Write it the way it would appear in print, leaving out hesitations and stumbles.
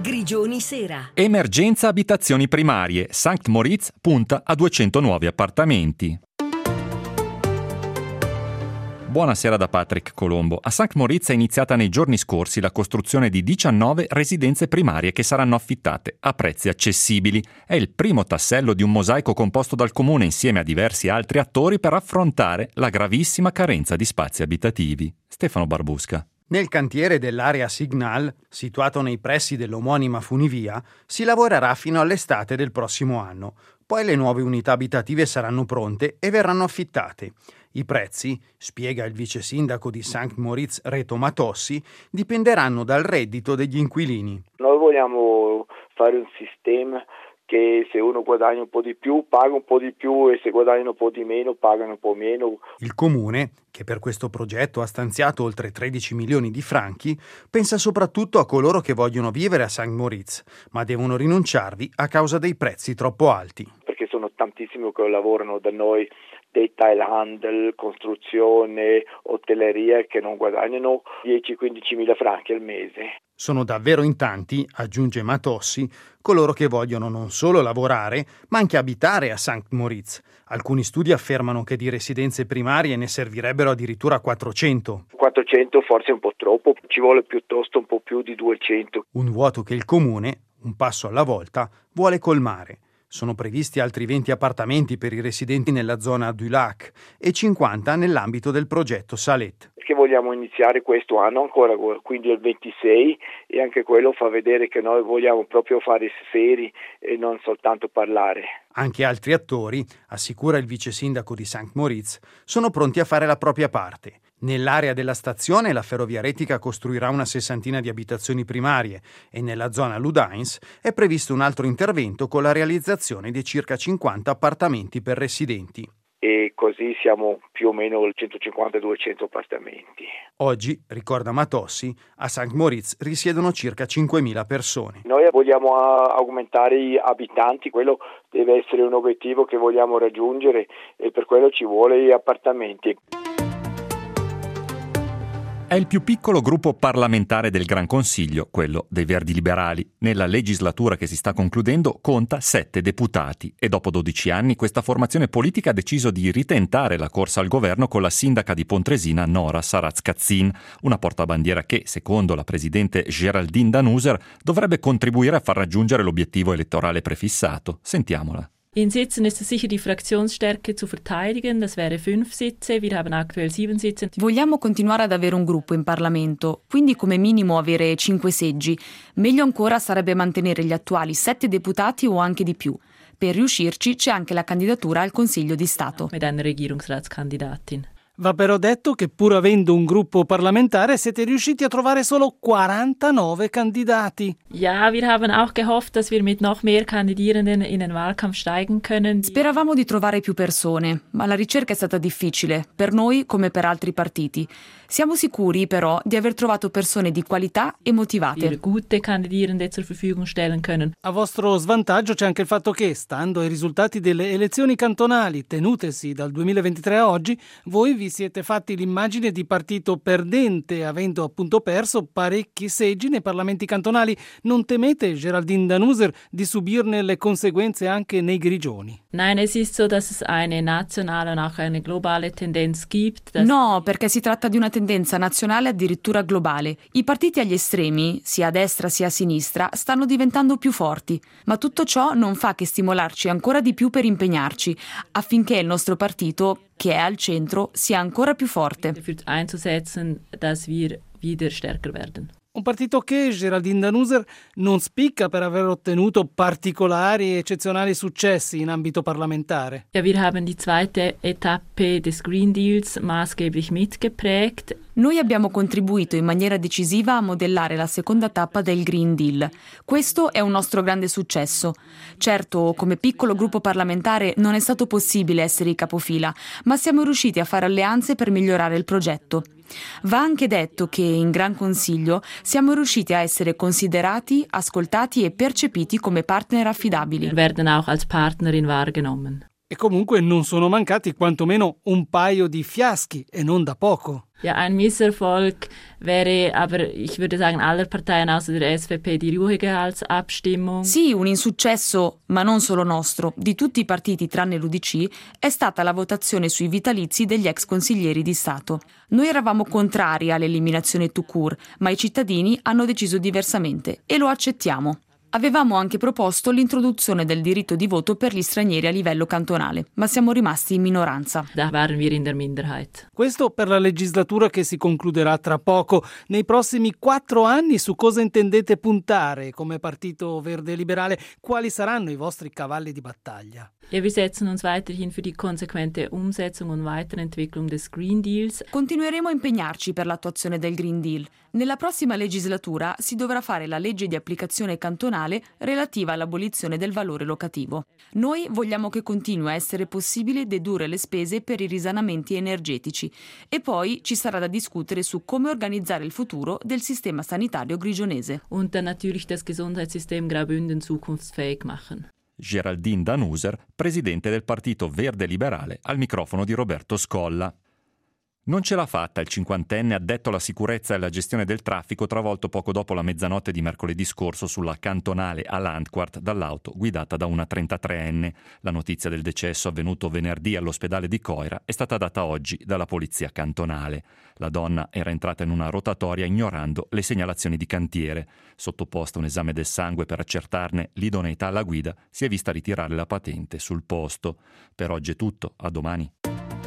Grigioni Sera. Emergenza abitazioni primarie. St. Moritz punta a 200 nuovi appartamenti. Buonasera da Patrick Colombo. A St. Moritz è iniziata nei giorni scorsi la costruzione di 19 residenze primarie che saranno affittate a prezzi accessibili. È il primo tassello di un mosaico composto dal comune insieme a diversi altri attori per affrontare la gravissima carenza di spazi abitativi. Stefano Barbusca. Nel cantiere dell'area Signal, situato nei pressi dell'omonima funivia, si lavorerà fino all'estate del prossimo anno. Poi le nuove unità abitative saranno pronte e verranno affittate. I prezzi, spiega il vice sindaco di St. Moritz Reto Matossi, dipenderanno dal reddito degli inquilini. Noi vogliamo fare un sistema che se uno guadagna un po' di più paga un po' di più e se guadagna un po' di meno pagano un po' meno. Il comune, che per questo progetto ha stanziato oltre 13 milioni di franchi, pensa soprattutto a coloro che vogliono vivere a St. Moritz, ma devono rinunciarvi a causa dei prezzi troppo alti. Perché sono tantissimi che lavorano da noi, detailhandel, costruzione, hotelleria, che non guadagnano 10-15 mila franchi al mese. Sono davvero in tanti, aggiunge Matossi, coloro che vogliono non solo lavorare, ma anche abitare a St. Moritz. Alcuni studi affermano che di residenze primarie ne servirebbero addirittura 400. 400 forse è un po' troppo, ci vuole piuttosto un po' più di 200. Un vuoto che il comune, un passo alla volta, vuole colmare. Sono previsti altri 20 appartamenti per i residenti nella zona du Lac e 50 nell'ambito del progetto Salet. Che vogliamo iniziare questo anno ancora, quindi il 26, e anche quello fa vedere che noi vogliamo proprio fare seri e non soltanto parlare. Anche altri attori, assicura il vice sindaco di St. Moritz, sono pronti a fare la propria parte. Nell'area della stazione la Ferrovia Retica costruirà una 60 di abitazioni primarie e nella zona Ludens è previsto un altro intervento con la realizzazione di circa 50 appartamenti per residenti. E così siamo più o meno al 150-200 appartamenti. Oggi, ricorda Matossi, a St. Moritz risiedono circa 5.000 persone. Noi vogliamo aumentare gli abitanti, quello deve essere un obiettivo che vogliamo raggiungere e per quello ci vuole gli appartamenti. È il più piccolo gruppo parlamentare del Gran Consiglio, quello dei Verdi Liberali. Nella legislatura che si sta concludendo conta 7 deputati e dopo 12 anni questa formazione politica ha deciso di ritentare la corsa al governo con la sindaca di Pontresina Nora Saraz-Katzin, una portabandiera che, secondo la presidente Geraldine Danuser, dovrebbe contribuire a far raggiungere l'obiettivo elettorale prefissato. Sentiamola. In Sitzen ist es sicher die Fraktionsstärke zu verteidigen, das wäre 5 Sitze, wir haben aktuell 7 Sitze. Vogliamo continuare ad avere un gruppo in Parlamento, quindi come minimo avere 5 seggi. Meglio ancora sarebbe mantenere gli attuali 7 deputati o anche di più. Per riuscirci c'è anche la candidatura al Consiglio di Stato. Mit einer Regierungsratskandidatin. Va però detto che pur avendo un gruppo parlamentare siete riusciti a trovare solo 49 candidati. Ja, wir haben auch gehofft, dass wir mit noch mehr Kandidierenden in den Wahlkampf steigen können. Speravamo di trovare più persone, ma la ricerca è stata difficile, per noi come per altri partiti. Siamo sicuri però di aver trovato persone di qualità e motivate. Wir gute Kandidierende zur Verfügung stellen können. A vostro svantaggio c'è anche il fatto che, stando ai risultati delle elezioni cantonali tenutesi dal 2023 a oggi, voi vi siete fatti l'immagine di partito perdente, avendo appunto perso parecchi seggi nei parlamenti cantonali. Non temete, Geraldine Danuser, di subirne le conseguenze anche nei Grigioni? Nein, es ist so, dass es eine nationale und auch eine globale Tendenz gibt. No, perché si tratta di una tendenza nazionale addirittura globale. I partiti agli estremi, sia a destra sia a sinistra, stanno diventando più forti, ma tutto ciò non fa che stimolarci ancora di più per impegnarci, affinché il nostro partito, che è al centro, sia ancora più forte. Einzusetzen, dass wir wieder stärker werden. Un partito che, Geraldine Danuser, non spicca per aver ottenuto particolari e eccezionali successi in ambito parlamentare. Ja, wir haben die zweite Etappe des Green Deals maßgeblich mitgeprägt. Noi abbiamo contribuito in maniera decisiva a modellare la seconda tappa del Green Deal. Questo è un nostro grande successo. Certo, come piccolo gruppo parlamentare non è stato possibile essere i capofila, ma siamo riusciti a fare alleanze per migliorare il progetto. Va anche detto che in Gran Consiglio siamo riusciti a essere considerati, ascoltati e percepiti come partner affidabili. Wir werden auch als Partnerin wahrgenommen. E comunque non sono mancati quantomeno un paio di fiaschi, e non da poco. Ja, ein Misserfolg wäre aber, ich würde sagen, aller Parteien außer der SVP die Ruhegehaltsabstimmung. Sì, un insuccesso, ma non solo nostro, di tutti i partiti tranne l'UDC, è stata la votazione sui vitalizi degli ex consiglieri di Stato. Noi eravamo contrari all'eliminazione tout court, ma i cittadini hanno deciso diversamente e lo accettiamo. Avevamo anche proposto l'introduzione del diritto di voto per gli stranieri a livello cantonale, ma siamo rimasti in minoranza. Da waren wir in der Minderheit. Questo per la legislatura che si concluderà tra poco. Nei prossimi 4 anni su cosa intendete puntare come Partito Verde Liberale? Quali saranno i vostri cavalli di battaglia? Ja, wir setzen uns weiterhin für die konsequente Umsetzung und Weiterentwicklung des Green Deals. Continueremo a impegnarci per l'attuazione del Green Deal. Nella prossima legislatura si dovrà fare la legge di applicazione cantonale relativa all'abolizione del valore locativo. Noi vogliamo che continui a essere possibile dedurre le spese per i risanamenti energetici e poi ci sarà da discutere su come organizzare il futuro del sistema sanitario grigionese. Und dann natürlich das Gesundheitssystem Graubünden zukunftsfähig machen. Geraldine Danuser, presidente del Partito Verde Liberale, al microfono di Roberto Scolla. Non ce l'ha fatta il cinquantenne addetto alla sicurezza e alla gestione del traffico travolto poco dopo la mezzanotte di mercoledì scorso sulla cantonale a Landquart dall'auto guidata da una 33enne. La notizia del decesso avvenuto venerdì all'ospedale di Coira è stata data oggi dalla polizia cantonale. La donna era entrata in una rotatoria ignorando le segnalazioni di cantiere. Sottoposta a un esame del sangue per accertarne l'idoneità alla guida, si è vista ritirare la patente sul posto. Per oggi è tutto, a domani.